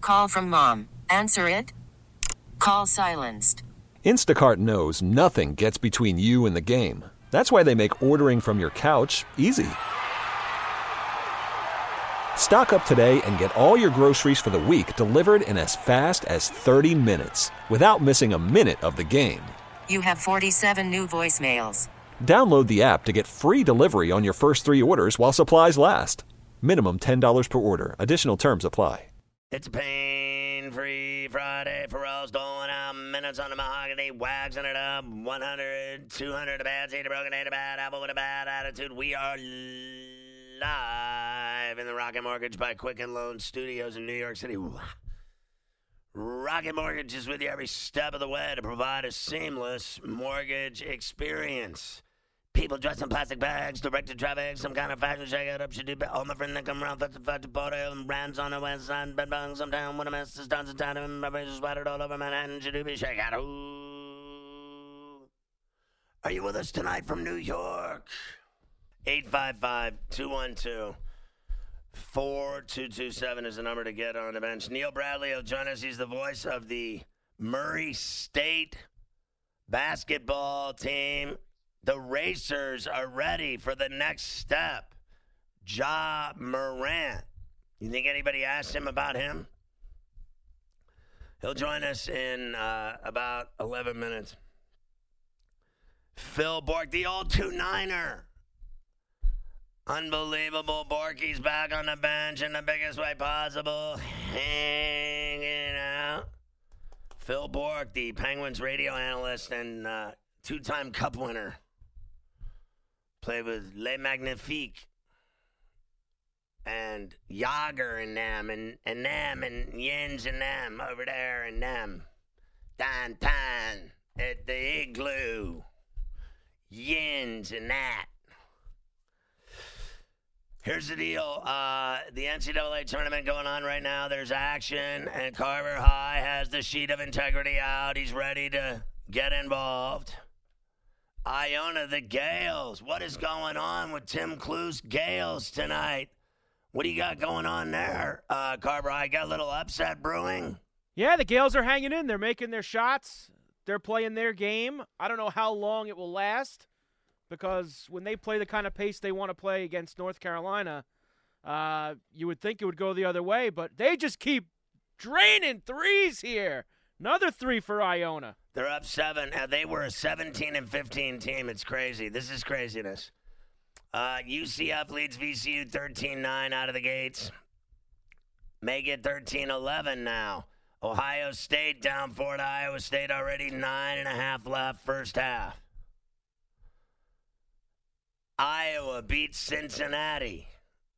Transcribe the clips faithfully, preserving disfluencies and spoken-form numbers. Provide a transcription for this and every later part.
Call from mom. Answer it. Call silenced. Instacart knows nothing gets between you and the game. That's why they make ordering from your couch easy. Stock up today and get all your groceries for the week delivered in as fast as thirty minutes without missing a minute of the game. You have forty-seven new voicemails. Download the app to get free delivery on your first three orders while supplies last. Minimum ten dollars per order. Additional terms apply. It's a pain-free Friday. Pharrell's doling out minutes on the mahogany, waxing it up. one hundred, two hundred, a bad seed, a broken eight, a bad apple with a bad attitude. We are live in the Rocket Mortgage by Quicken Loan Studios in New York City. Rocket Mortgage is with you every step of the way to provide a seamless mortgage experience. People dressed in plastic bags, directed traffic, some kind of fashion shake up. Should do all my friends that come around, fast to fast to party, and brands on the west side, bed bugs, some town, when a mess is done, some time, and my face is splattered all over Manhattan. Should do be shake out. Ooh. Are you with us tonight from New York? eight five five, two one two, four two two seven is the number to get on the bench. Neil Bradley will join us. He's the voice of the Murray State basketball team. The Racers are ready for the next step. Ja Morant. You think anybody asked him about him? He'll join us in uh, about eleven minutes. Phil Bork, the old two-niner. Unbelievable. Borky's back on the bench in the biggest way possible. Hanging out. Phil Bork, the Penguins radio analyst and uh, two-time Cup winner. Played with Les Magnifiques and Yager and them and, and them and Jens and them over there and them. Downtown at the Igloo. Jens and that. Here's the deal. Uh, the N C double A tournament going on right now. There's action, and Carver High has the sheet of integrity out. He's ready to get involved. Iona, the Gales. What is going on with Tim Clu's Gales tonight? What do you got going on there, uh, Carver? I got a little upset brewing. Yeah, the Gales are hanging in. They're making their shots. They're playing their game. I don't know how long it will last because when they play the kind of pace they want to play against North Carolina, uh, you would think it would go the other way, but they just keep draining threes here. Another three for Iona. They're up seven. Uh, they were a seventeen and fifteen team. It's crazy. This is craziness. Uh, U C F leads V C U thirteen nine out of the gates. Make it thirteen eleven now. Ohio State down four to Iowa State already. Nine and a half left first half. Iowa beats Cincinnati.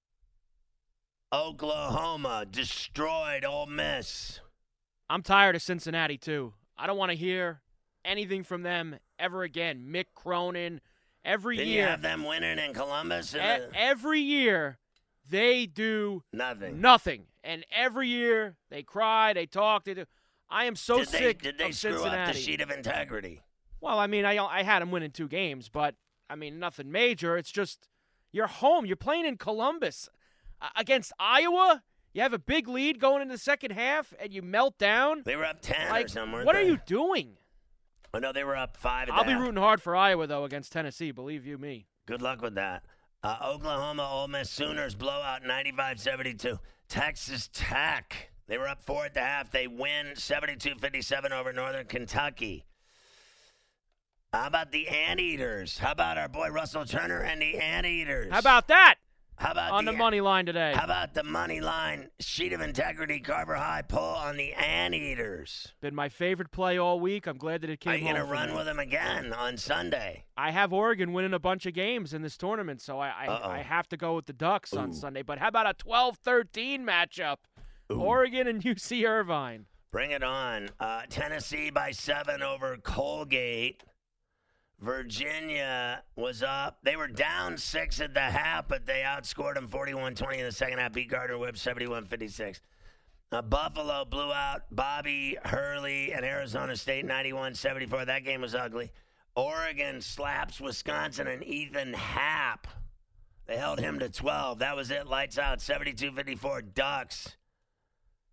Oklahoma destroyed Ole Miss. I'm tired of Cincinnati, too. I don't want to hear anything from them ever again. Mick Cronin, every Didn't year. you have them winning in Columbus? In e- the... Every year, they do nothing. Nothing. And every year, they cry, they talk, they do. I am so did they, sick Did they of screw Cincinnati. up the sheet of integrity? Well, I mean, I I had them winning two games, but, I mean, nothing major. It's just, you're home. You're playing in Columbus. Uh, against Iowa, you have a big lead going into the second half, and you melt down. They were up ten like, or something. What they? are you doing? Oh, no, they were up five. At I'll the be half. rooting hard for Iowa, though, against Tennessee. Believe you me. Good luck with that. Uh, Oklahoma, Ole Miss Sooners blowout ninety-five seventy-two. Texas Tech, they were up four at the half. They win seventy-two fifty-seven over Northern Kentucky. How about the Anteaters? How about our boy Russell Turner and the Anteaters? How about that? How about on the, the money line today? How about the money line sheet of integrity Carver High pull on the Anteaters? Been my favorite play all week. I'm glad that it came Are you home going to run me. with them again on Sunday? I have Oregon winning a bunch of games in this tournament, so I I, I have to go with the Ducks Ooh. on Sunday. But how about a twelve thirteen matchup? Ooh. Oregon and U C Irvine. Bring it on. Uh, Tennessee by seven over Colgate. Virginia was up. They were down six at the half, but they outscored them forty-one twenty in the second half. Beat Gardner Webb seventy-one fifty-six. Uh, Buffalo blew out Bobby Hurley and Arizona State ninety-one seventy-four. That game was ugly. Oregon slaps Wisconsin and Ethan Happ. They held him to twelve. That was it. Lights out seventy-two fifty-four. Ducks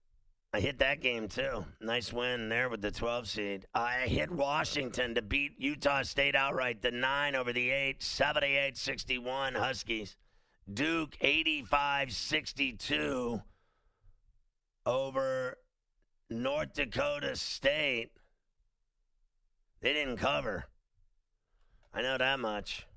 I hit that game, too. Nice win there with the twelve seed. I hit Washington to beat Utah State outright, the nine over the eight, seventy-eight sixty-one Huskies. Duke, eighty-five sixty-two over North Dakota State. They didn't cover. I know that much.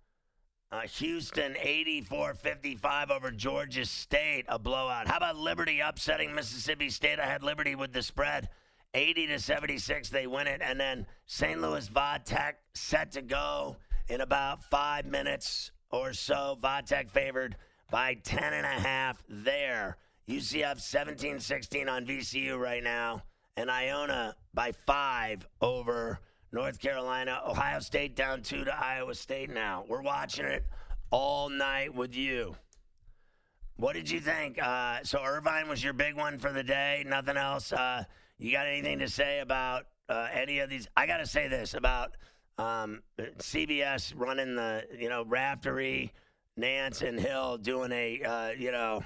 Uh, Houston, eighty-four fifty-five over Georgia State, a blowout. How about Liberty upsetting Mississippi State? I had Liberty with the spread, eighty to seventy-six. They win it. And then Saint Louis Vodtech set to go in about five minutes or so. Vodtech favored by ten and a half there. U C F seventeen sixteen on V C U right now. And Iona by five over North Carolina. Ohio State down two to Iowa State now. We're watching it all night with you. What did you think? Uh, so Irvine was your big one for the day. Nothing else. Uh, you got anything to say about uh, any of these? I got to say this about um, C B S running the, you know, Raftery, Nance, and Hill doing a, uh, you know,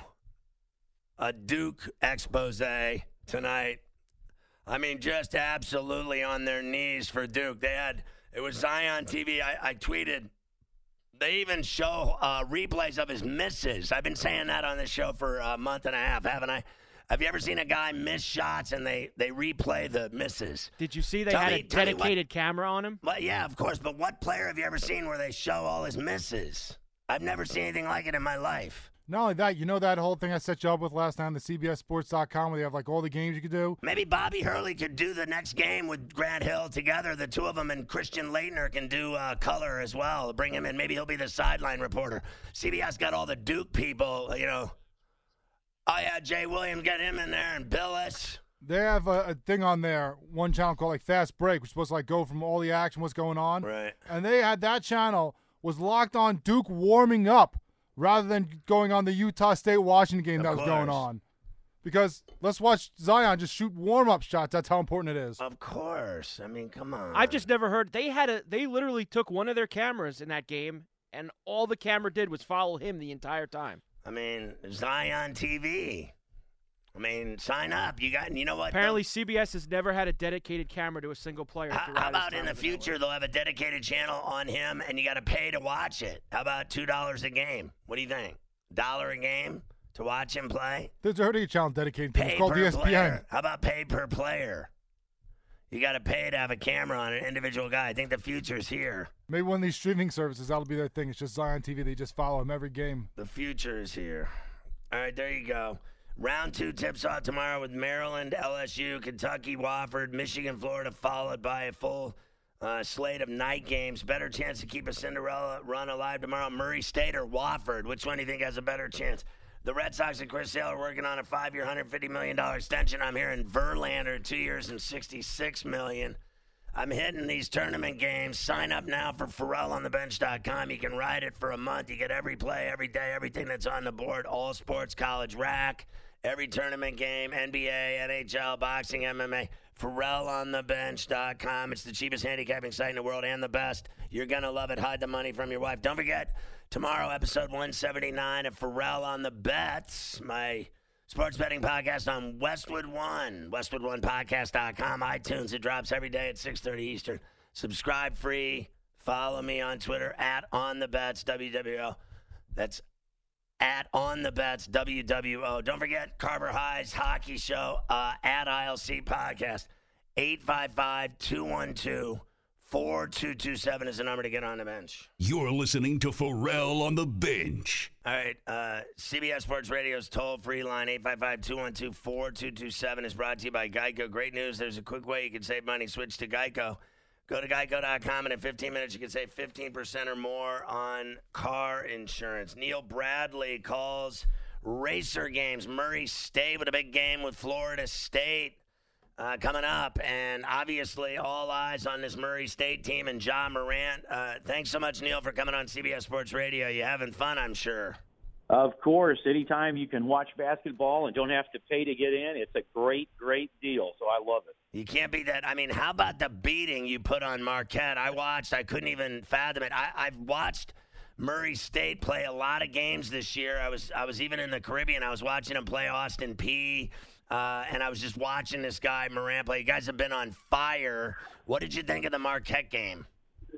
a Duke expose tonight. I mean, just absolutely on their knees for Duke. They had, it was Zion T V. I, I tweeted, they even show uh, replays of his misses. I've been saying that on this show for a month and a half, haven't I? Have you ever seen a guy miss shots and they, they replay the misses? Did you see they Tell had me- a tell me dedicated camera on him? Well, yeah, of course. But what player have you ever seen where they show all his misses? I've never seen anything like it in my life. Not only that, you know that whole thing I set you up with last time, the C B S Sports dot com, where they have like all the games you could do? Maybe Bobby Hurley could do the next game with Grant Hill together, the two of them, and Christian Leitner can do uh, color as well. Bring him in. Maybe he'll be the sideline reporter. C B S got all the Duke people, you know. Oh, yeah, Jay Williams, get him in there, and Billis. They have a, a thing on there, one channel called like Fast Break, which is supposed to like go from all the action, what's going on. Right. And they had that channel was locked on Duke warming up rather than going on the Utah State-Washington game Of that was course. going on. Because let's watch Zion just shoot warm-up shots. That's how important it is. Of course. I mean, come on. I've just never heard. They had a. They literally took one of their cameras in that game, and all the camera did was follow him the entire time. I mean, Zion T V. I mean, sign up. You got, you know what? Apparently, C B S has never had a dedicated camera to a single player. How, throughout how his about time in the on future network. they'll have a dedicated channel on him, and you got to pay to watch it? How about two dollars a game? What do you think? Dollar a game to watch him play? There's already a channel dedicated to it. Pay It's called per E S P N. player. How about pay per player? You got to pay to have a camera on an individual guy. I think the future's here. Maybe one of these streaming services, that'll be their thing. It's just Zion T V. They just follow him every game. The future is here. All right, there you go. Round two tips off tomorrow with Maryland, L S U, Kentucky, Wofford, Michigan, Florida, followed by a full uh, slate of night games. Better chance to keep a Cinderella run alive tomorrow. Murray State or Wofford? Which one do you think has a better chance? The Red Sox and Chris Sale are working on a five-year, one hundred fifty million dollars extension. I'm hearing Verlander, two years and sixty-six million dollars. I'm hitting these tournament games. Sign up now for Pharrell on the bench dot com. You can ride it for a month. You get every play, every day, everything that's on the board. All sports, college, rack, every tournament game, N B A, N H L, boxing, M M A. Pharrell on the bench dot com. It's the cheapest handicapping site in the world and the best. You're going to love it. Hide the money from your wife. Don't forget, tomorrow, episode one seventy-nine of Pharrell on the Bets, my sports betting podcast on Westwood One, westwood one podcast dot com, iTunes. It drops every day at six thirty Eastern. Subscribe free. Follow me on Twitter at OnTheBets, W W O. That's at OnTheBets, W W O. Don't forget Carver High's hockey show uh, at I L C Podcast. eight five five, two one two, four two two seven is the number to get on the bench. You're listening to Pharrell on the Bench. All right, uh, C B S Sports Radio's toll-free line, eight five five, two one two, four two two seven, is brought to you by Geico. Great news, there's a quick way you can save money. Switch to Geico. Go to geico dot com, and in fifteen minutes, you can save fifteen percent or more on car insurance. Neil Bradley calls Racer games. Murray State with a big game with Florida State uh, coming up, and obviously all eyes on this Murray State team and Ja Morant. Uh, thanks so much, Neil, for coming on C B S Sports Radio. You having fun, I'm sure. Of course. Anytime you can watch basketball and don't have to pay to get in, it's a great, great deal. So I love it. You can't beat that. I mean, how about the beating you put on Marquette? I watched. I couldn't even fathom it. I, I've watched Murray State play a lot of games this year. I was I was even in the Caribbean. I was watching them play Austin Peay Uh, and I was just watching this guy, Morant, play. You guys have been on fire. What did you think of the Marquette game?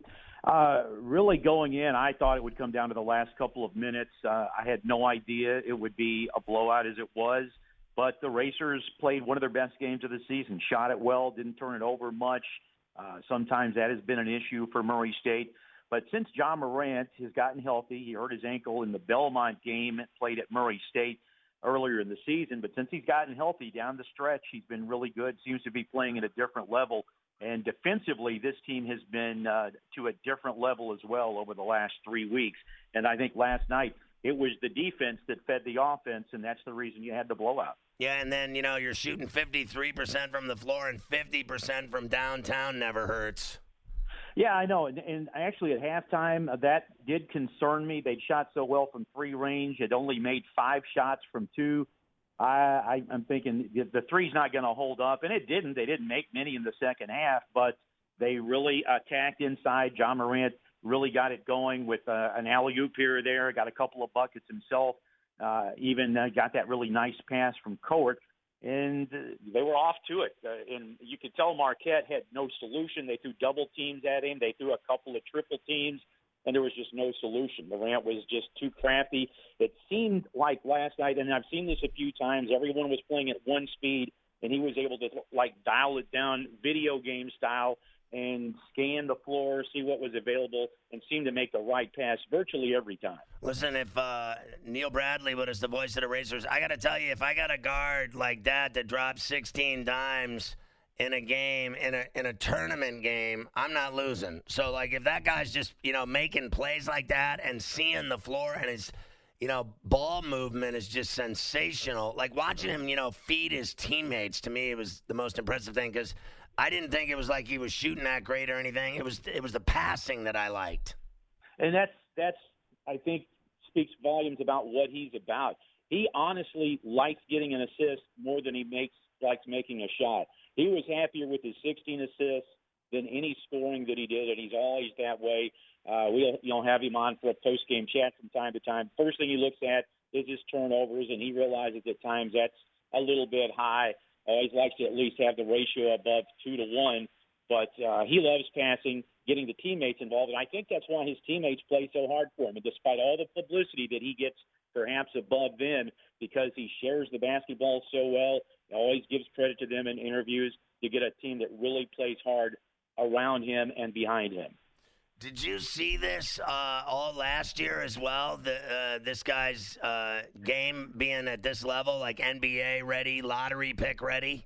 Uh, really going in, I thought it would come down to the last couple of minutes. Uh, I had no idea it would be a blowout as it was. But the Racers played one of their best games of the season, shot it well, didn't turn it over much. Uh, sometimes that has been an issue for Murray State. But since Ja Morant has gotten healthy, he hurt his ankle in the Belmont game, played at Murray State earlier in the season. But since he's gotten healthy down the stretch, he's been really good, seems to be playing at a different level. And defensively, this team has been uh, to a different level as well over the last three weeks. And I think last night it was the defense that fed the offense, and that's the reason you had the blowout. Yeah, and then, you know, you're shooting fifty-three percent from the floor and fifty percent from downtown never hurts. Yeah, I know. And, and actually at halftime, uh, that did concern me. They'd shot so well from three range. Had only made five shots from two. I, I, I'm thinking the three's not going to hold up. And it didn't. They didn't make many in the second half, but they really attacked inside. Ja Morant really got it going with uh, an alley-oop here or there, got a couple of buckets himself, uh, even uh, got that really nice pass from Court. And uh, they were off to it. Uh, and you could tell Marquette had no solution. They threw double teams at him. They threw a couple of triple teams, and there was just no solution. Morant was just too crafty. It seemed like last night, and I've seen this a few times, everyone was playing at one speed, and he was able to, like, dial it down video game style and scan the floor, see what was available, and seem to make the right pass virtually every time. Listen, if uh, Neil Bradley was the voice of the Racers, I got to tell you, if I got a guard like that that drops sixteen dimes in a game, in a in a tournament game, I'm not losing. So, like, if that guy's just, you know, making plays like that and seeing the floor and his, you know, ball movement is just sensational. Like, watching him, you know, feed his teammates, to me, it was the most impressive thing because I didn't think it was like he was shooting that great or anything. It was it was the passing that I liked. And that's, that's I think, speaks volumes about what he's about. He honestly likes getting an assist more than he makes likes making a shot. He was happier with his sixteen assists than any scoring that he did, and he's always that way. Uh, we'll you know, have him on for a post-game chat from time to time. First thing he looks at is his turnovers, and he realizes at times that's a little bit high. Always likes to at least have the ratio above two to one, but uh, he loves passing, getting the teammates involved, and I think that's why his teammates play so hard for him. And despite all the publicity that he gets perhaps above them, because he shares the basketball so well, always gives credit to them in interviews, you get a team that really plays hard around him and behind him. Did you see this uh, all last year as well? The, uh, this guy's uh, game being at this level, like N B A ready, lottery pick ready?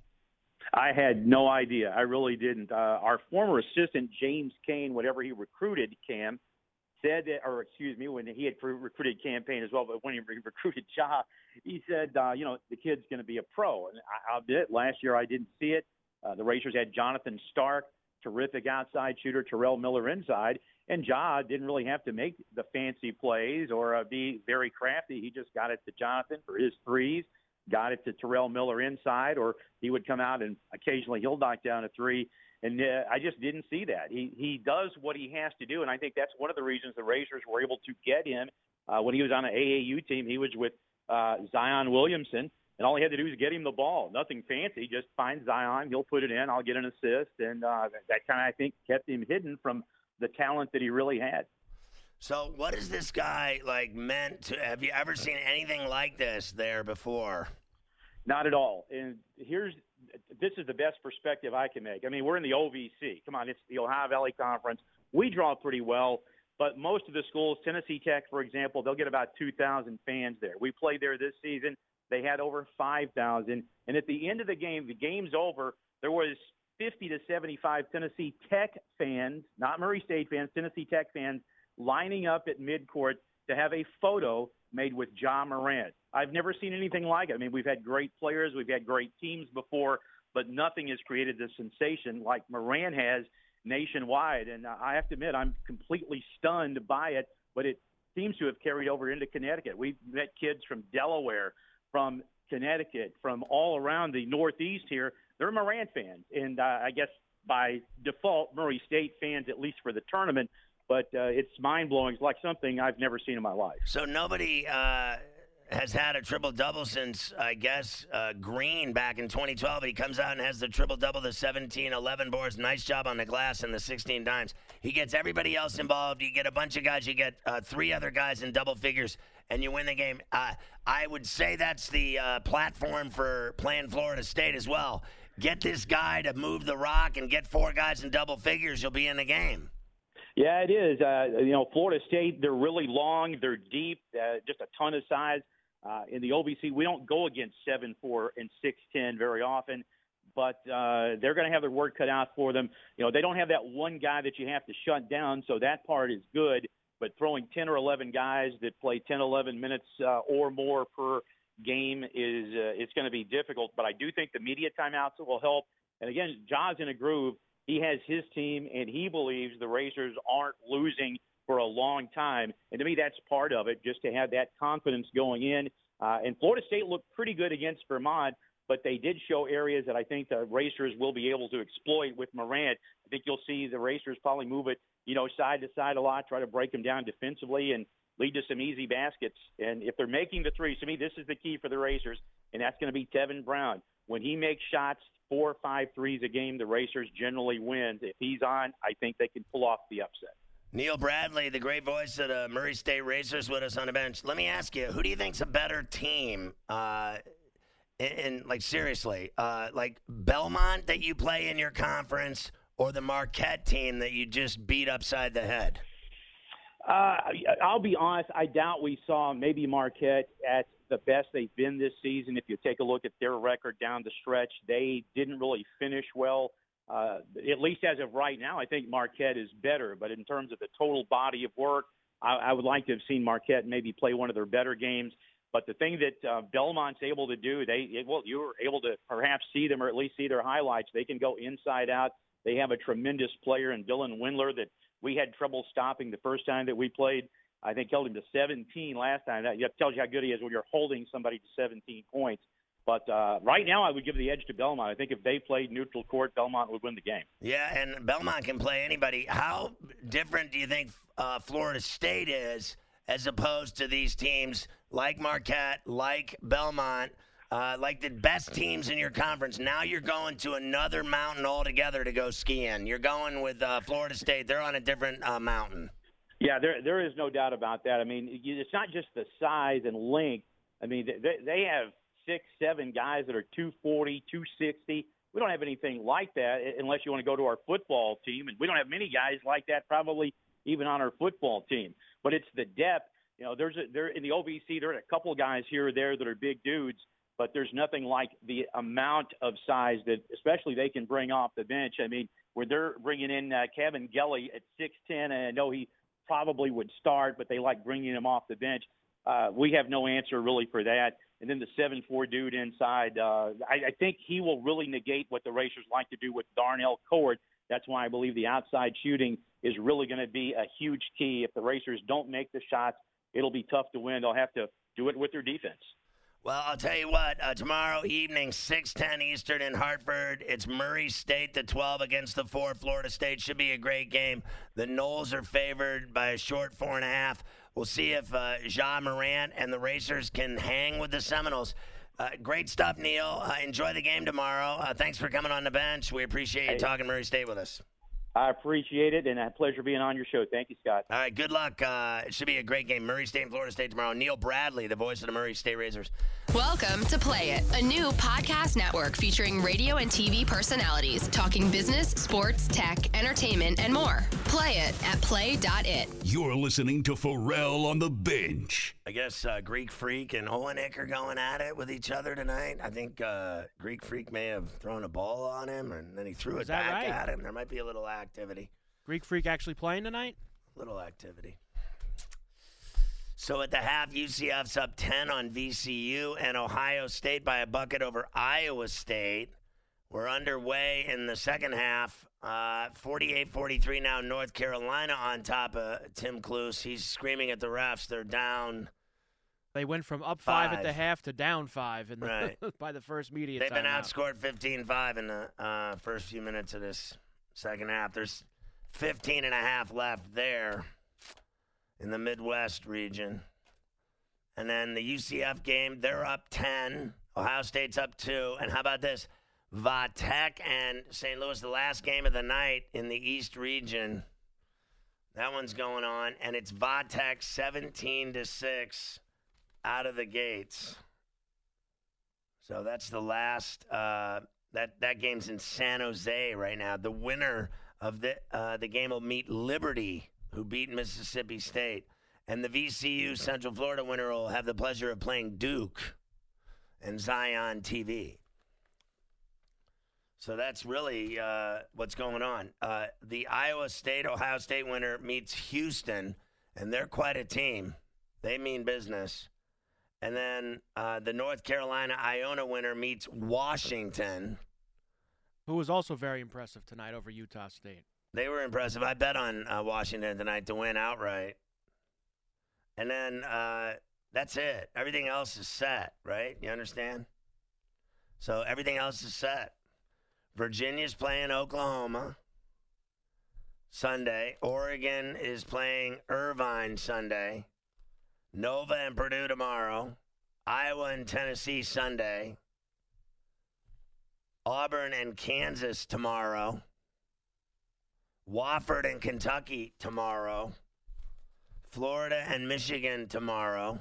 I had no idea. I really didn't. Uh, our former assistant, James Kane, whenever he recruited Cam, said that, or excuse me, when he had recruited Campaign as well, but when he recruited Ja, he said, uh, you know, the kid's going to be a pro. And I, I'll admit, last year I didn't see it. Uh, the Racers had Jonathan Stark, terrific outside shooter, Terrell Miller inside, and Ja didn't really have to make the fancy plays or uh, be very crafty. He just got it to Jonathan for his threes, got it to Terrell Miller inside, or he would come out and occasionally he'll knock down a three. And uh, I just didn't see that. He he does what he has to do, and I think that's one of the reasons the Racers were able to get him. Uh, when he was on an A A U team, he was with uh, Zion Williamson, and all he had to do was get him the ball. Nothing fancy, just find Zion, he'll put it in, I'll get an assist, and uh, that kind of, I think, kept him hidden from the talent that he really had. So what is this guy, like, meant to – have you ever seen anything like this there before? Not at all. And here's – this is the best perspective I can make. I mean, we're in the O V C. Come on, it's the Ohio Valley Conference. We draw pretty well, but most of the schools, Tennessee Tech, for example, they'll get about two thousand fans there. We played there this season. They had over five thousand. And at the end of the game, the game's over, there was fifty to seventy-five Tennessee Tech fans, not Murray State fans, Tennessee Tech fans, lining up at midcourt to have a photo made with Ja Morant. I've never seen anything like it. I mean, we've had great players, we've had great teams before, but nothing has created the sensation like Morant has nationwide. And I have to admit, I'm completely stunned by it, but it seems to have carried over into Connecticut. We've met kids from Delaware, from Connecticut, from all around the Northeast here. They're Morant fans, and uh, I guess by default, Murray State fans, at least for the tournament. But uh, it's mind-blowing. It's like something I've never seen in my life. So nobody uh, has had a triple-double since, I guess, uh, Green back in twenty twelve. He comes out and has the triple-double, the seventeen eleven boards. Nice job on the glass and the sixteen dimes. He gets everybody else involved. You get a bunch of guys. You get uh, three other guys in double figures, and you win the game. Uh, I would say that's the uh, platform for playing Florida State as well. Get this guy to move the rock and get four guys in double figures. You'll be in the game. Yeah, it is. Uh, you know, Florida State, they're really long, they're deep, uh, just a ton of size. Uh, in the O V C, we don't go against seven four and six ten very often, but uh, they're going to have their work cut out for them. You know, they don't have that one guy that you have to shut down, so that part is good. But throwing ten or eleven guys that play ten, eleven minutes uh, or more per game is uh, it's going to be difficult. But I do think the media timeouts will help. And again, Ja's in a groove. He has his team, and he believes the Racers aren't losing for a long time. And to me, that's part of it, just to have that confidence going in. Uh, and Florida State looked pretty good against Vermont, but they did show areas that I think the Racers will be able to exploit with Morant. I think you'll see the Racers probably move it, you know, side to side a lot, try to break them down defensively and lead to some easy baskets. And if they're making the threes, to me, this is the key for the Racers, and that's going to be Tevin Brown. When he makes shots, four or five threes a game, the Racers generally win. If he's on, I think they can pull off the upset. Neil Bradley, the great voice of the Murray State Racers, with us on the bench. Let me ask you, who do you think's a better team? Uh, and, like, seriously, uh, like Belmont that you play in your conference or the Marquette team that you just beat upside the head? Uh, I'll be honest, I doubt we saw maybe Marquette at the best they've been this season. If you take a look at their record down the stretch, they didn't really finish well. Uh, at least as of right now, I think Marquette is better. But in terms of the total body of work, I, I would like to have seen Marquette maybe play one of their better games. But the thing that uh, Belmont's able to do, they it, well, you were able to perhaps see them or at least see their highlights. They can go inside out. They have a tremendous player in Dylan Windler that we had trouble stopping the first time that we played. I think held him to seventeen last time. That tells you how good he is when you're holding somebody to seventeen points. But uh, right now, I would give the edge to Belmont. I think if they played neutral court, Belmont would win the game. Yeah, and Belmont can play anybody. How different do you think uh, Florida State is as opposed to these teams like Marquette, like Belmont, uh, like the best teams in your conference? Now you're going to another mountain altogether to go skiing. You're going with uh, Florida State. They're on a different uh, mountain. Yeah, there there is no doubt about that. I mean, it's not just the size and length. I mean, they, they have six, seven guys that are two forty, two sixty. We don't have anything like that unless you want to go to our football team, and we don't have many guys like that probably even on our football team. But it's the depth. You know, there's a, there in the O V C, there are a couple of guys here or there that are big dudes, but there's nothing like the amount of size that especially they can bring off the bench. I mean, where they're bringing in uh, Kevin Gelly at six ten, and I know he probably would start, but they like bringing him off the bench. Uh, we have no answer really for that. And then the seven four dude inside, uh, I, I think he will really negate what the Racers like to do with Darnell Coward. That's why I believe the outside shooting is really going to be a huge key. If the Racers don't make the shots, it'll be tough to win. They'll have to do it with their defense. Well, I'll tell you what, uh, tomorrow evening, six ten Eastern in Hartford, it's Murray State, the twelve against the four. Florida State should be a great game. The Noles are favored by a short four and a half. We'll see if uh, Ja Morant and the Racers can hang with the Seminoles. Uh, great stuff, Neil. Uh, enjoy the game tomorrow. Uh, thanks for coming on the bench. We appreciate you hey. talking Murray State with us. I appreciate it, and a pleasure being on your show. Thank you, Scott. All right, good luck. Uh, it should be a great game. Murray State and Florida State tomorrow. Neil Bradley, the voice of the Murray State Razors. Welcome to Play It, a new podcast network featuring radio and T V personalities talking business, sports, tech, entertainment, and more. Play it at play dot it. You're listening to Pharrell on the Bench. I guess uh, Greek Freak and Olenek are going at it with each other tonight. I think uh, Greek Freak may have thrown a ball on him, and then he threw Is it that back right? at him. There might be a little activity. Greek Freak actually playing tonight? Little activity. So at the half, U C F's up ten on V C U and Ohio State by a bucket over Iowa State. We're underway in the second half. Uh, forty-eight forty-three now, North Carolina on top of Tim Cluse. He's screaming at the refs. They're down. They went from up five, Five. at the half to down five in the, Right. by the first media They've been timeout. outscored fifteen five in the uh, first few minutes of this second half. There's fifteen and a half left there in the Midwest region. And then the U C F game, they're up ten. Ohio State's up two. And how about this? Va-Tech and Saint Louis, the last game of the night in the East region. That one's going on. And it's Va-Tech seventeen to six out of the gates. So that's the last. Uh, that, that game's in San Jose right now. The winner of the, uh, the game will meet Liberty, who beat Mississippi State. And the V C U Central Florida winner will have the pleasure of playing Duke and Zion T V. So that's really uh, what's going on. Uh, the Iowa State-Ohio State winner meets Houston, and they're quite a team. They mean business. And then uh, the North Carolina-Iona winner meets Washington. Who was also very impressive tonight over Utah State. They were impressive. I bet on uh, Washington tonight to win outright. And then uh, that's it. Everything else is set, right? You understand? So everything else is set. Virginia's playing Oklahoma Sunday. Oregon is playing Irvine Sunday. Nova and Purdue tomorrow. Iowa and Tennessee Sunday. Auburn and Kansas tomorrow. Wofford and Kentucky tomorrow. Florida and Michigan tomorrow.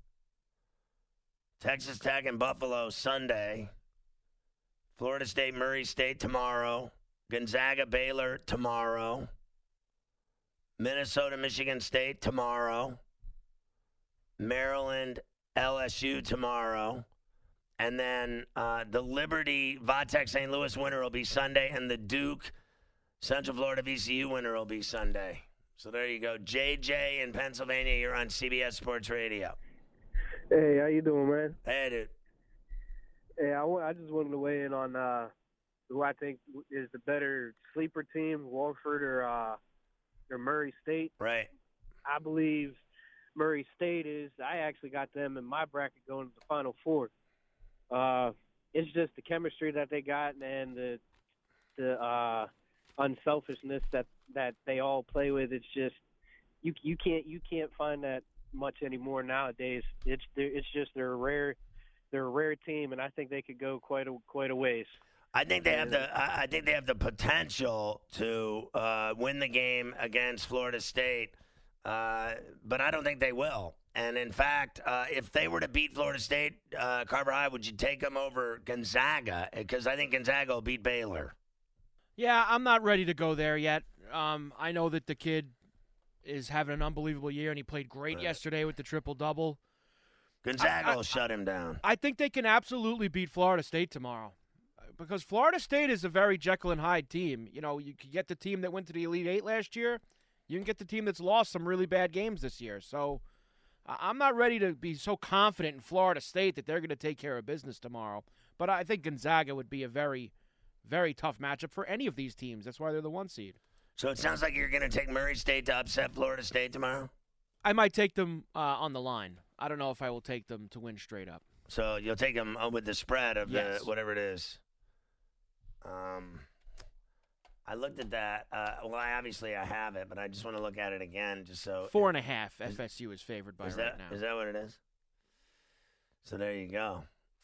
Texas Tech and Buffalo Sunday. Florida State, Murray State tomorrow. Gonzaga, Baylor tomorrow. Minnesota, Michigan State tomorrow. Maryland, L S U tomorrow. And then uh, the Liberty, Va-Tech, Saint Louis winner will be Sunday. And the Duke, Central Florida, V C U winner will be Sunday. So there you go. J J in Pennsylvania, you're on C B S Sports Radio. Hey, how you doing, man? Hey, dude. Hey, I, I just wanted to weigh in on uh, who I think is the better sleeper team, Wofford or, uh, or Murray State. Right. I believe Murray State is. I actually got them in my bracket going to the Final Four. Uh, it's just the chemistry that they got and the the uh, unselfishness that, that they all play with. It's just you you can't you can't find that much anymore nowadays. It's it's just they're a rare they're a rare team, and I think they could go quite a quite a ways. I think they have the I think they have the potential to uh, win the game against Florida State, uh, but I don't think they will. And in fact, uh, if they were to beat Florida State, uh, Carver High, would you take them over Gonzaga? Because I think Gonzaga will beat Baylor. Yeah, I'm not ready to go there yet. Um, I know that the kid is having an unbelievable year, and he played great right. yesterday with the triple-double. Gonzaga I, I, will shut him down. I think they can absolutely beat Florida State tomorrow, because Florida State is a very Jekyll and Hyde team. You know, you can get the team that went to the Elite Eight last year. You can get the team that's lost some really bad games this year. So I'm not ready to be so confident in Florida State that they're going to take care of business tomorrow. But I think Gonzaga would be a very, very tough matchup for any of these teams. That's why they're the one seed. So it sounds like you're going to take Murray State to upset Florida State tomorrow? I might take them uh, on the line. I don't know if I will take them to win straight up. So you'll take them uh, with the spread of yes. the whatever it is. Um, I looked at that. Uh, well, I, obviously I have it, but I just want to look at it again, just so. Four and a half. F S U is favored by is right that, now. Is that what it is? So there you go.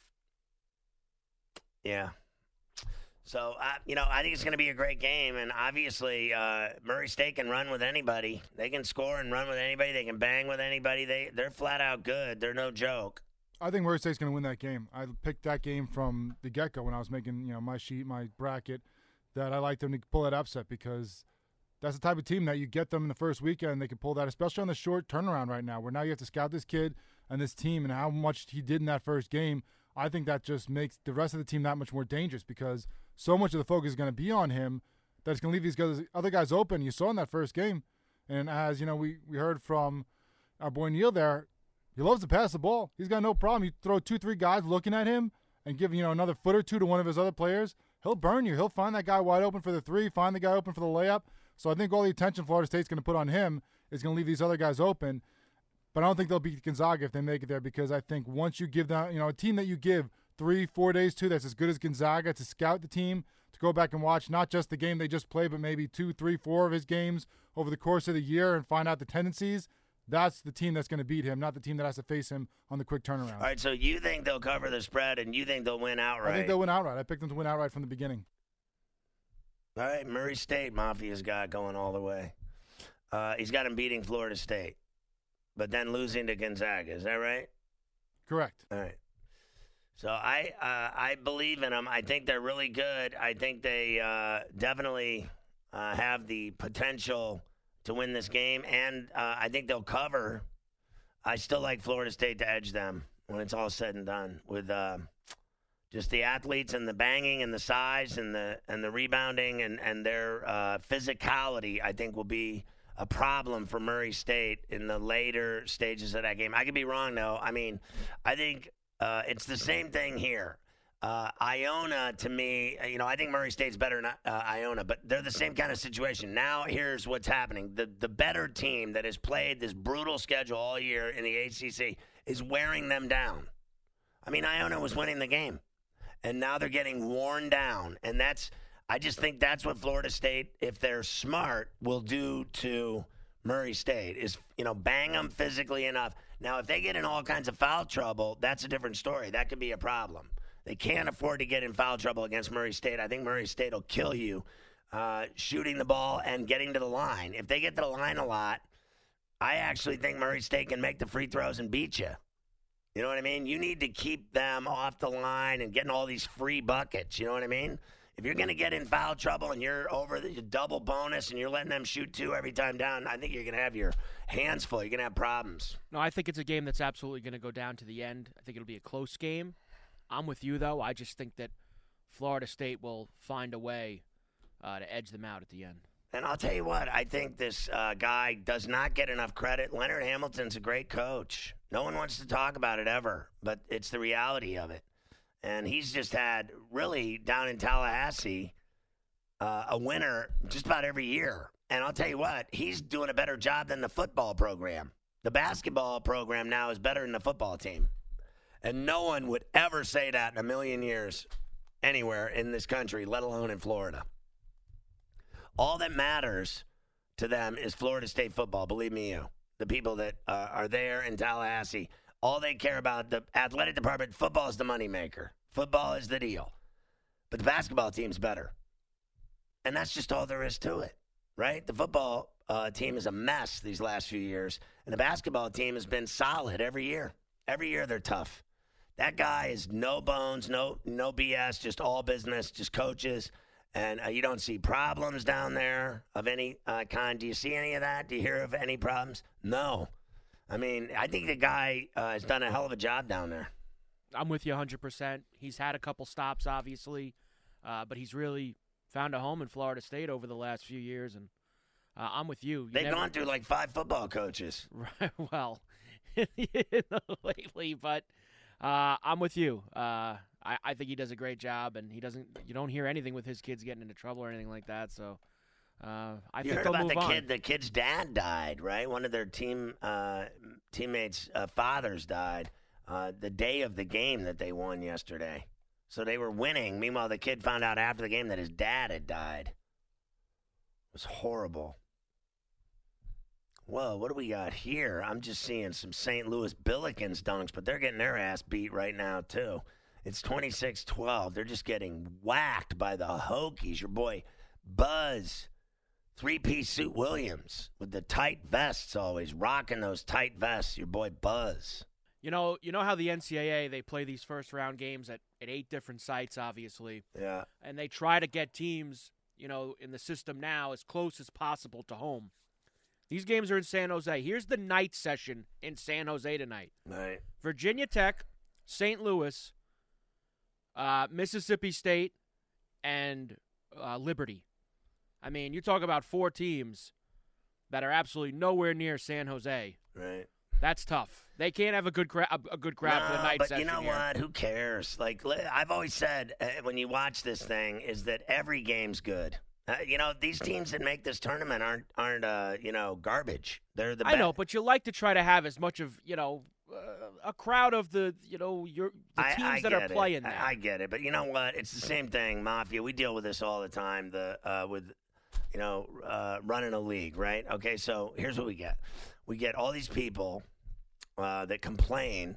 Yeah. So, uh, you know, I think it's going to be a great game, and obviously uh, Murray State can run with anybody. They can score and run with anybody. They can bang with anybody. They, they're flat out good. They're no joke. I think Murray State's going to win that game. I picked that game from the get-go when I was making, you know, my sheet, my bracket, that I like them to pull that upset because that's the type of team that you get them in the first weekend. They can pull that, especially on the short turnaround right now, where now you have to scout this kid and this team and how much he did in that first game. I think that just makes the rest of the team that much more dangerous because so much of the focus is going to be on him that it's going to leave these guys, other guys open. You saw in that first game. And as, you know, we, we heard from our boy Neil there, he loves to pass the ball. He's got no problem. You throw two, three guys looking at him and give, you know, another foot or two to one of his other players, he'll burn you. He'll find that guy wide open for the three, find the guy open for the layup. So I think all the attention Florida State's going to put on him is going to leave these other guys open. But I don't think they'll beat Gonzaga if they make it there because I think once you give them, you know, a team that you give three, four days to that's as good as Gonzaga to scout the team, to go back and watch not just the game they just played, but maybe two, three, four of his games over the course of the year and find out the tendencies, That's the team that's going to beat him, not the team that has to face him on the quick turnaround. All right, so you think they'll cover the spread, and you think they'll win outright? I think they'll win outright. I picked them to win outright from the beginning. All right, Murray State, Mafia's got going all the way. Uh, he's got him beating Florida State, but then losing to Gonzaga. Is that right? Correct. All right. So I uh, I believe in them. I think they're really good. I think they uh, definitely uh, have the potential to win this game, and uh, I think they'll cover. I still like Florida State to edge them when it's all said and done with uh, just the athletes and the banging and the size and the and the rebounding and and their uh, physicality. I think will be a problem for Murray State in the later stages of that game. I could be wrong though. I mean, I think uh, it's the same thing here. Uh, Iona, to me, you know, I think Murray State's better than uh, Iona, but they're the same kind of situation. Now, here's what's happening. The the better team that has played this brutal schedule all year in the A C C is wearing them down. I mean, Iona was winning the game, and now they're getting worn down. And that's, I just think that's what Florida State, if they're smart, will do to Murray State, is, you know, bang them physically enough. Now, if they get in all kinds of foul trouble, that's a different story. That could be a problem. They can't afford to get in foul trouble against Murray State. I think Murray State will kill you uh, shooting the ball and getting to the line. If they get to the line a lot, I actually think Murray State can make the free throws and beat you. You know what I mean? You need to keep them off the line and getting all these free buckets. You know what I mean? If you're going to get in foul trouble and you're over the double bonus and you're letting them shoot two every time down, I think you're going to have your hands full. You're going to have problems. No, I think it's a game that's absolutely going to go down to the end. I think it'll be a close game. I'm with you, though. I just think that Florida State will find a way uh, to edge them out at the end. And I'll tell you what, I think this uh, guy does not get enough credit. Leonard Hamilton's a great coach. No one wants to talk about it ever, but it's the reality of it. And he's just had, really, down in Tallahassee, uh, a winner just about every year. And I'll tell you what, he's doing a better job than the football program. The basketball program now is better than the football team. And no one would ever say that in a million years anywhere in this country, let alone in Florida. All that matters to them is Florida State football, believe me you. The people that uh, are there in Tallahassee, all they care about, the athletic department, football is the moneymaker. Football is the deal. But the basketball team's better. And that's just all there is to it, right? The football uh, team is a mess these last few years, and the basketball team has been solid every year. Every year they're tough. That guy is no bones, no no B S, just all business, just coaches. And uh, you don't see problems down there of any uh, kind. Do you see any of that? Do you hear of any problems? No. I mean, I think the guy uh, has done a hell of a job down there. I'm with you one hundred percent. He's had a couple stops, obviously, uh, but he's really found a home in Florida State over the last few years. And uh, I'm with you. you They've never... gone through like five football coaches. Right, well, lately, but uh, I'm with you. Uh, I, I think he does a great job, and he doesn't. You don't hear anything with his kids getting into trouble or anything like that. So uh, I you think heard they'll about move the on. kid. The kid's dad died, right? One of their team uh, teammates' uh, fathers died uh, the day of the game that they won yesterday. So they were winning. Meanwhile, the kid found out after the game that his dad had died. It was horrible. Whoa, what do we got here? I'm just seeing some Saint Louis Billikens dunks, but they're getting their ass beat right now, too. It's twenty-six twelve. They're just getting whacked by the Hokies. Your boy Buzz, three-piece suit Williams with the tight vests always, rocking those tight vests. Your boy Buzz. You know, you know how the N C double A, they play these first-round games at, at eight different sites, obviously. Yeah. And they try to get teams, you know, in the system now as close as possible to home. These games are in San Jose. Here's the night session in San Jose tonight. Right. Virginia Tech, Saint Louis, uh, Mississippi State, and uh, Liberty. I mean, you talk about four teams that are absolutely nowhere near San Jose. Right. That's tough. They can't have a good cra- a good crowd no, for the night but session you know here. what? Who cares? Like I've always said, uh, when you watch this thing, is that every game's good. Uh, you know, these teams that make this tournament aren't aren't uh, you know, garbage. They're the I best. know, but you like to try to have as much of, you know, uh, a crowd of the, you know, your the I, teams I that are get it. playing there. I, I get it, but you know what? It's the same thing, Mafia. We deal with this all the time. The uh, with, you know, uh, running a league, right? Okay, so here's what we get. We get all these people uh, that complain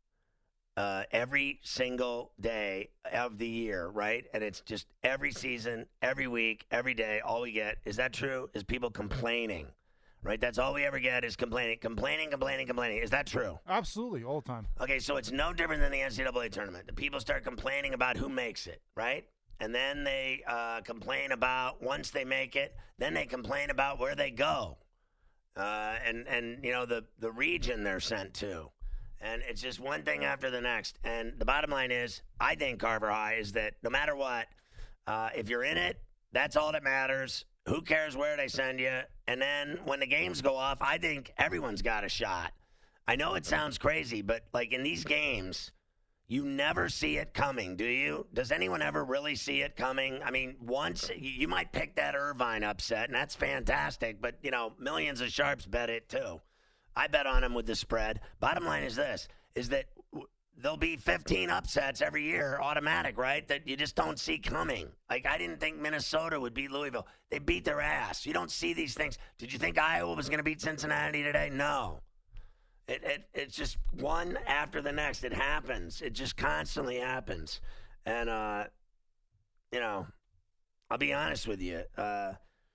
uh, every single day of the year, right? And it's just every season, every week, every day, all we get. Is that true? Is people complaining, right? That's all we ever get is complaining, complaining, complaining, complaining. Is that true? Absolutely, all the time. Okay, so it's no different than the N C double A tournament. The people start complaining about who makes it, right? And then they uh, complain about once they make it, then they complain about where they go. Uh, and, and, you know, the, the region they're sent to. And it's just one thing after the next. And the bottom line is, I think, Carver High, is that no matter what, uh, if you're in it, that's all that matters. Who cares where they send you? And then when the games go off, I think everyone's got a shot. I know it sounds crazy, but, like, in these games, you never see it coming, do you? Does anyone ever really see it coming? I mean, once, you might pick that Irvine upset, and that's fantastic, but, you know, millions of sharps bet it, too. I bet on them with the spread. Bottom line is this, is that there'll be fifteen upsets every year, automatic, right, that you just don't see coming. Like, I didn't think Minnesota would beat Louisville. They beat their ass. You don't see these things. Did you think Iowa was going to beat Cincinnati today? No. It, it It's just one after the next. It happens. It just constantly happens. And, uh, you know, I'll be honest with you. Uh,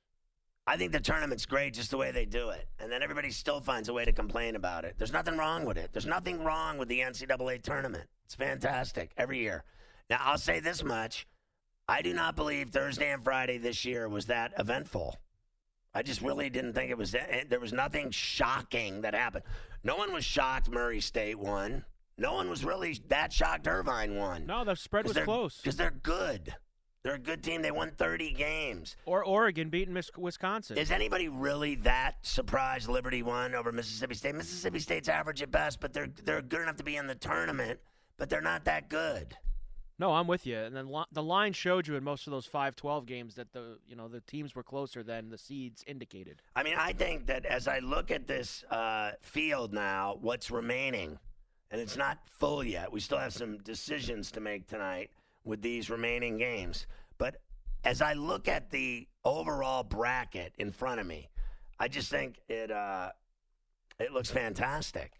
I think the tournament's great just the way they do it. And then everybody still finds a way to complain about it. There's nothing wrong with it. There's nothing wrong with the N C double A tournament. It's fantastic every year. Now, I'll say this much. I do not believe Thursday and Friday this year was that eventful. I just really didn't think it was that. There was nothing shocking that happened. No one was shocked Murray State won. No one was really that shocked Irvine won. No, the spread was close. Because they're good. They're a good team. They won thirty games. Or Oregon beating Miss Wisconsin. Is anybody really that surprised Liberty won over Mississippi State? Mississippi State's average at best, but they're they're good enough to be in the tournament, but they're not that good. No, I'm with you. And then li- the line showed you in most of those five twelve games that the you know the teams were closer than the seeds indicated. I mean, I think that as I look at this uh, field now, what's remaining, and it's not full yet. We still have some decisions to make tonight with these remaining games. But as I look at the overall bracket in front of me, I just think it uh, it looks fantastic.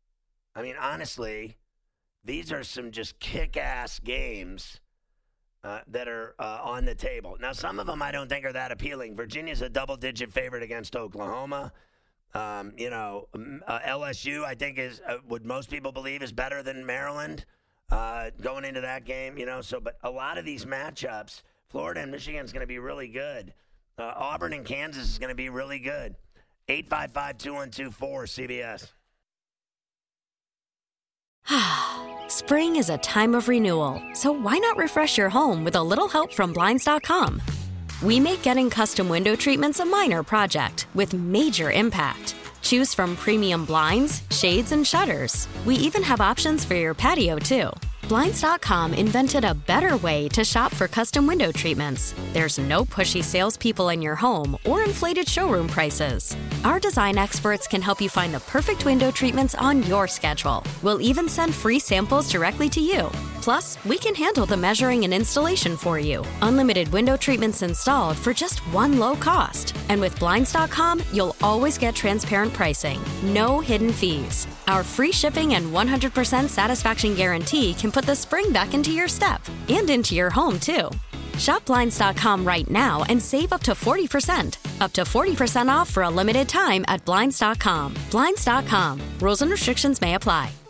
I mean, honestly, these are some just kick-ass games uh, that are uh, on the table. Now, some of them I don't think are that appealing. Virginia's a double-digit favorite against Oklahoma. Um, you know, uh, L S U, I think, is uh, would most people believe is better than Maryland. Uh, going into that game, you know, so, but a lot of these matchups, Florida and Michigan is going to be really good. Uh, Auburn and Kansas is going to be really good. eight five five, two one two, four C B S. Spring is a time of renewal, so why not refresh your home with a little help from Blinds dot com? We make getting custom window treatments a minor project with major impact. Choose from premium blinds, shades, and shutters. We even have options for your patio, too. Blinds dot com invented a better way to shop for custom window treatments. There's no pushy salespeople in your home or inflated showroom prices. Our design experts can help you find the perfect window treatments on your schedule. We'll even send free samples directly to you. Plus, we can handle the measuring and installation for you. Unlimited window treatments installed for just one low cost. And with Blinds dot com, you'll always get transparent pricing. No hidden fees. Our free shipping and one hundred percent satisfaction guarantee can put the spring back into your step and into your home, too. Shop Blinds dot com right now and save up to forty percent. Up to forty percent off for a limited time at Blinds dot com. Blinds dot com. Rules and restrictions may apply.